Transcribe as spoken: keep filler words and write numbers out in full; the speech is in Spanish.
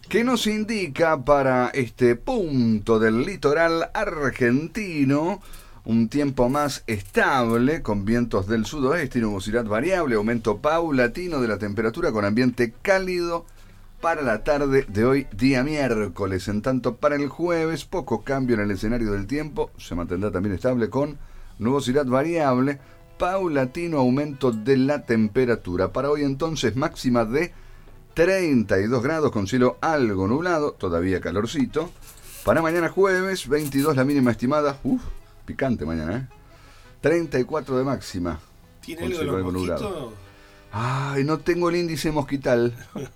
que nos indica para este punto del litoral argentino un tiempo más estable, con vientos del sudoeste y nubosidad variable, aumento paulatino de la temperatura con ambiente cálido para la tarde de hoy, día miércoles. En tanto, para el jueves, poco cambio en el escenario del tiempo, se mantendrá también estable con nubosidad variable, paulatino aumento de la temperatura. Para hoy entonces, máxima de treinta y dos grados con cielo algo nublado, todavía calorcito. Para mañana jueves, veintidós la mínima estimada, uff, picante mañana, ¿eh? treinta y cuatro de máxima. ¿Tiene algo de los mosquitos? Ay, no tengo el índice mosquital.